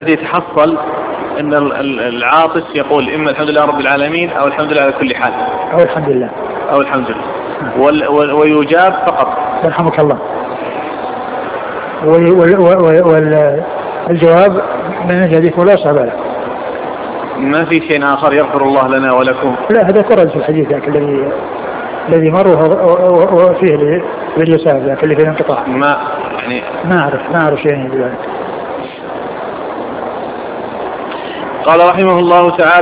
يتحصل أن العاطس يقول إما الحمد لله رب العالمين أو الحمد لله على كل حال أو الحمد لله أو الحمد لله ويجاب فقط يرحمك الله. والجواب من الحديث ولا صعب له، ما في شيء آخر يغفر الله لنا ولكم. لا هذا كرر في الحديث الذي مر وفيه باليسار لكن اللي فيه انقطاع ما يعني ما أعرف شيء يعني. قال رحمه الله تعالى